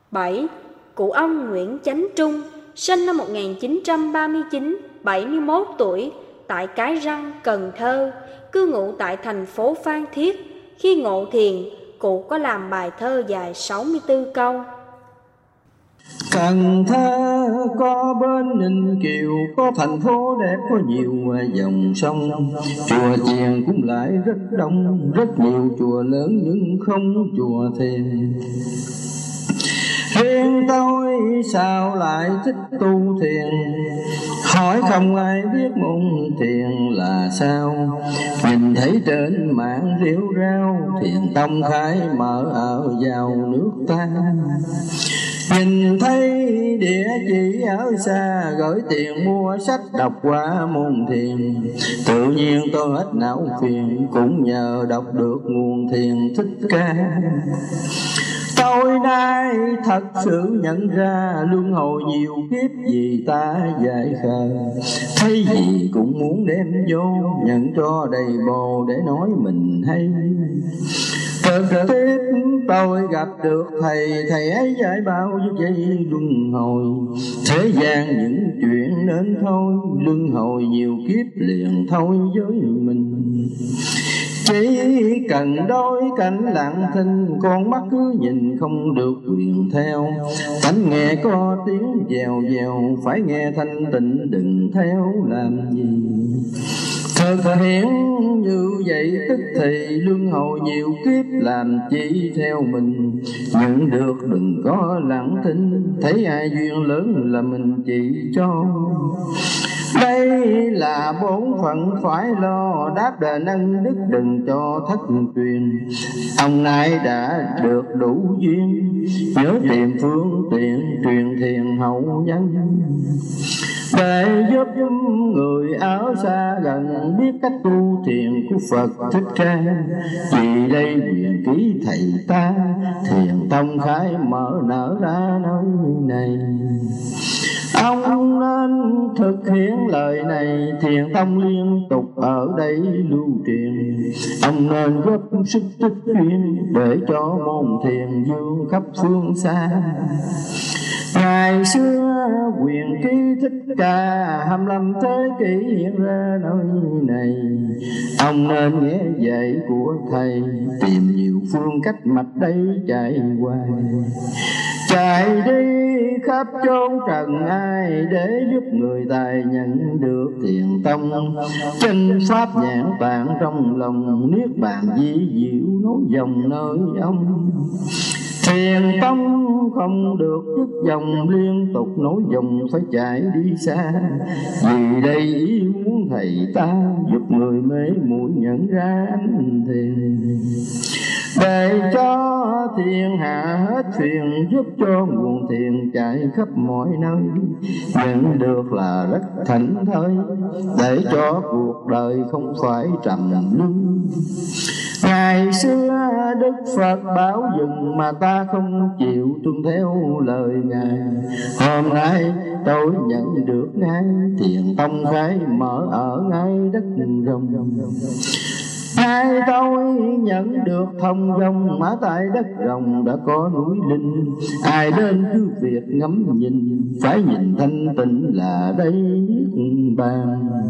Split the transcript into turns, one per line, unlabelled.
7. Cụ ông Nguyễn Chánh Trung, sinh năm 1939, 71 tuổi, tại Cái Răng, Cần Thơ, cư ngụ tại thành phố Phan Thiết. Khi ngộ thiền, cụ có làm bài thơ dài 64 câu.
Cần Thơ có bến Ninh Kiều, có thành phố đẹp, có nhiều dòng sông. Chùa chiền cũng lại rất đông, rất nhiều chùa lớn nhưng không chùa thiền. Riêng tôi sao lại thích tu thiền, hỏi không ai biết môn thiền là sao. Nhìn thấy trên mạng rêu rao, thiền tông khai mở ở vào nước ta. Nhìn thấy địa chỉ ở xa, gửi tiền mua sách đọc qua môn thiền. Tự nhiên tôi hết não phiền, cũng nhờ đọc được nguồn thiền Thích Ca. Tôi nay thật sự nhận ra, luân hồi nhiều kiếp vì ta dại khờ. Thấy gì cũng muốn đem vô, nhận cho đầy bồ để nói mình hay. Trực tiếp tôi gặp được thầy, thầy ấy giải bao nhiêu giây luân hồi. Thế gian những chuyện nên thôi, luân hồi nhiều kiếp liền thôi với mình. Chỉ cần đôi cánh lặng thinh, con mắt cứ nhìn không được quyền theo. Tánh nghe có tiếng dèo dèo, phải nghe thanh tịnh đừng theo làm gì. Thực hiện như vậy tức thì luân hồi nhiều kiếp làm chỉ theo mình. Nhận được đừng có lặng thinh, thấy ai duyên lớn là mình chỉ cho. Đây là bổn phận phải lo, đáp đền ân đức đừng cho thất truyền. Ông nay đã được đủ duyên, nhớ tìm phương tiện truyền thiền hậu nhân. Để giúp người ở xa gần biết cách tu thiền của Phật Thích Ca. Vì đây quyền ký thầy ta, thiền tông khai mở nở ra nơi này. Ông nên thực hiện lời này, thiền tông liên tục ở đây lưu truyền. Ông nên góp sức tích duyên, để cho môn thiền dương khắp phương xa. Ngày xưa quyền ký Thích Ca, 25 thế kỷ hiện ra nơi này. Ông nên nghe dạy của thầy, tìm nhiều phương cách mạch đây chạy hoài. Chạy đi khắp chốn trần ai, để giúp người tài nhận được thiền tông. Chân pháp nhãn tạng trong lòng, niết bàn di diệu nối dòng nơi ông. Thiền tông không được dứt dòng, liên tục nối dòng phải chạy đi xa. Vì đây ý muốn thầy ta, giúp người mê muội nhận ra ánh thiền. Để cho thiên hạ hết phiền, giúp cho nguồn thiền chạy khắp mọi nơi. Nhận được là rất thảnh thơi, để cho cuộc đời không phải trầm luân. Ngày xưa Đức Phật bảo dừng, mà ta không chịu tuân theo lời Ngài. Hôm nay tôi nhận được ngay, thiền tông khai mở ở ngay đất rồng. Hai tôi nhận được thông dong, mà tại đất rồng đã có núi linh. Ai đến cứ việc ngắm nhìn, phải nhìn thanh tịnh là đây niết bàn.